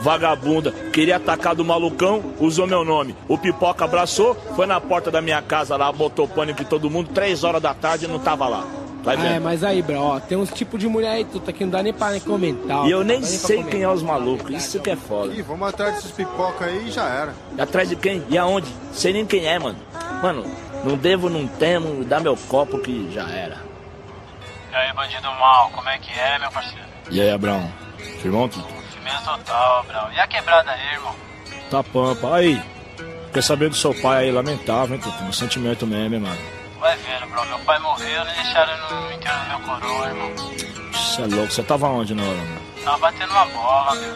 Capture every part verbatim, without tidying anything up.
vagabunda. Queria atacar do malucão, usou meu nome. O Pipoca abraçou, foi na porta da minha casa lá, botou pânico em todo mundo, três horas da tarde e não tava lá. Vai vendo? É, mas aí, bro, ó, tem uns tipos de mulher aí, tudo que não dá nem pra nem comentar. E eu nem sei quem é os malucos, isso que é foda. Ih, vamos atrás desses pipoca aí e já era. E atrás de quem? E aonde? Sei nem quem é, mano. Mano, não devo, não temo, dá meu copo que já era. E aí, bandido mal, como é que é, meu parceiro? E aí, Abrão? Firmão, tudo? Firmeza total, Abrão. E a quebrada aí, irmão? Tá pampa. Aí, quer saber do seu pai aí, lamentável, hein, Tutu? Um sentimento mesmo, hein, mano. Vai vendo, bro. Meu pai morreu, nem deixaram no enterro do meu coroa, irmão. Você é louco. Você tava onde na hora, mano? Tava batendo uma bola, meu.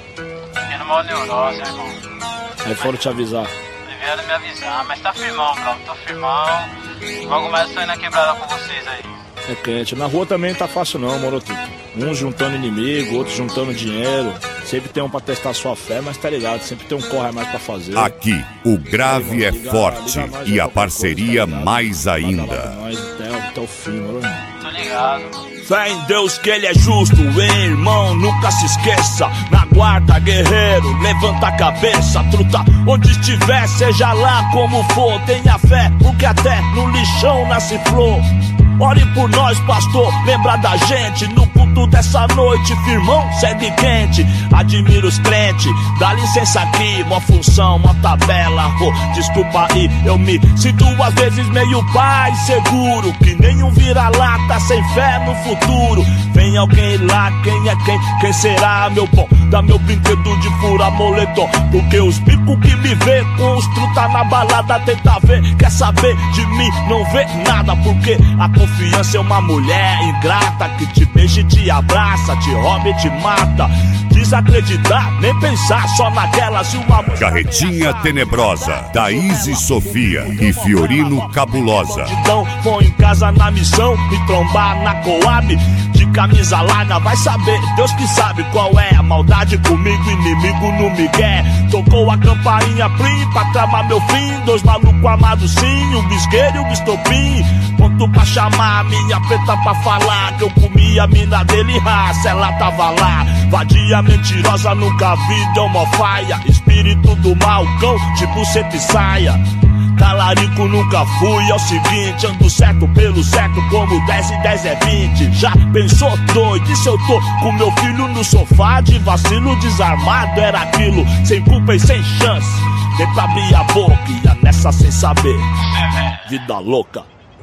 Fiquei numa neurose, irmão. Aí foram te avisar. Vieram me avisar, mas tá firmão, bro. Tô firmão. Logo mais eu tô indo na quebrada com vocês aí. É quente. Na rua também não tá fácil não, moro, Tutu. Uns juntando inimigo, outros juntando dinheiro. Sempre tem um pra testar sua fé, mas tá ligado, sempre tem um corre a mais pra fazer. Aqui, o grave é forte e a parceria mais ainda. Até o fim, moro, irmão. Tô ligado. Fé em Deus que ele é justo, hein, irmão, nunca se esqueça. Na guarda, guerreiro, levanta a cabeça, truta. Onde estiver, seja lá como for, tenha fé, porque até no lixão nasce flor. Ore por nós, pastor, lembra da gente. No culto dessa noite, firmão, segue quente. Admiro os crentes, dá licença aqui. Uma função, uma tabela, oh, desculpa aí. Eu me sinto às vezes meio pai seguro, que nenhum vira-lata sem fé no futuro. Vem alguém lá, quem é quem? Quem será, meu bom? Dá meu brinquedo de furar moletom, porque os bicos que me vê com os truta na balada tenta ver, quer saber de mim, não vê nada, porque a confiança é uma mulher ingrata que te beija e te abraça, te rouba e te mata. Desacreditar, nem pensar só naquela se uma mulher. Carretinha Tenebrosa, da Izzy Sofia e Fiorino Cabulosa. Então, vou em casa na missão, me trombar na Coab. De camisa larga, vai saber, Deus que sabe qual é a maldade comigo, inimigo no migué. Tocou a campainha plim pra tramar meu fim. Dois malucos armados sim, um bisgueiro e um bistopim. Ponto pra chamar a minha preta pra falar que eu comi a mina dele, raça, ela tava lá. Vadia mentirosa, nunca vi de homofaia. Espírito do mal, cão, tipo sempre saia. Talarico nunca fui, é o seguinte, ando certo pelo certo, como dez e dez é vinte. Já pensou doido, e se eu tô com meu filho no sofá de vacilo desarmado? Era aquilo, sem culpa e sem chance, nem pra abrir a boca, ia nessa sem saber. Vida louca.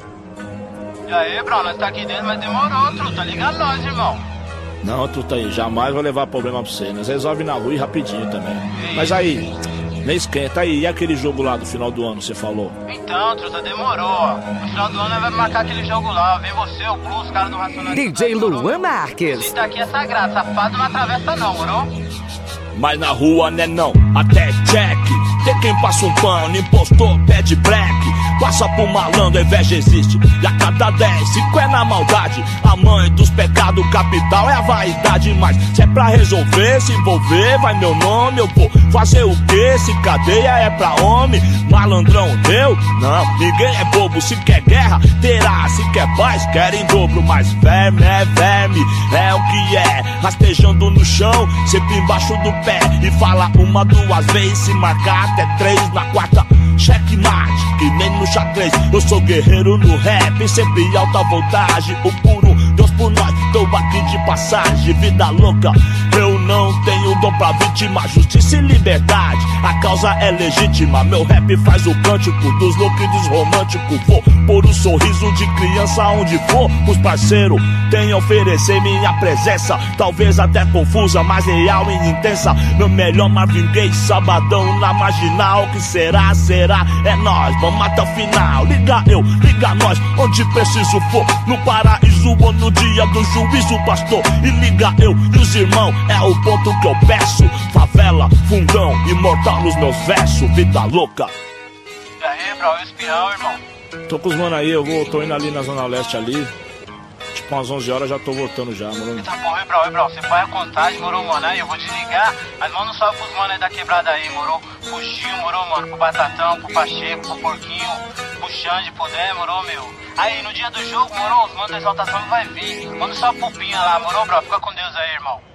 E aí, bro, nós tá aqui dentro, mas demorou, truta, liga nós, irmão. Não, truta aí, jamais vou levar problema pra você, nós resolve na rua e rapidinho também. Mas aí, nem esquenta aí, e aquele jogo lá do final do ano, você falou? Então, truta, demorou, ó. No final do ano nós vamos marcar aquele jogo lá, vem você, o Blue, os caras do Racionais. D J Luan Marques. Se tá aqui é sagrado, safado não atravessa não, moro? Mas na rua né não, até check. Tem quem passa um pano, impostor, pede black. Passa por malandro, a inveja existe. E a cada dez, cinco é na maldade. A mãe dos pecados capital é a vaidade. Mas se é pra resolver, se envolver, vai meu nome. Eu vou fazer o quê? Se cadeia é pra homem. Malandrão, eu? Não, ninguém é bobo. Se quer guerra, terá. Se quer paz, quer em dobro. Mas verme é verme, é o que é. Rastejando no chão, sempre embaixo do pé. E fala uma, duas vezes, se marcar até três. Na quarta, checkmate, que nem no xadrez. Eu sou guerreiro no rap, sempre alta voltagem. O puro Deus por nós, tô aqui de passagem. Vida louca, eu não tenho dom pra vítima. Justiça e liberdade, a causa é legítima. Meu rap faz o cântico dos loucos e dos românticos. Vou pôr um sorriso de criança onde for. Os parceiros têm a oferecer minha presença, talvez até confusa, mas real e intensa. Meu melhor Marvin Gaye, sabadão na marginal. Que será, será, é nós, vamos até o final. Liga eu, liga nós, onde preciso for. No paraíso ou no dia do juízo, pastor. E liga eu e os irmãos, é o ponto que eu peço. Favela, fundão, imortal nos meus versos. Vida louca. E aí, bro, espirrão, irmão? Tô com os mano aí, eu vou, tô indo ali na Zona Leste ali. Tipo umas onze horas já tô voltando já, mano. Tá bom, e bro, e bro, você põe a contagem, morou, mano? Aí eu vou desligar, mas manda um salve pros mano aí da quebrada aí, morou? Pro Gil, morou, mano? Pro Batatão, pro Pacheco, pro Porquinho, pro Xande, puder, morou, meu? Aí no dia do jogo, morou, os manos da exaltação vai vir. Manda um salve pro Pinha lá, morou, bro? Fica com Deus aí, irmão.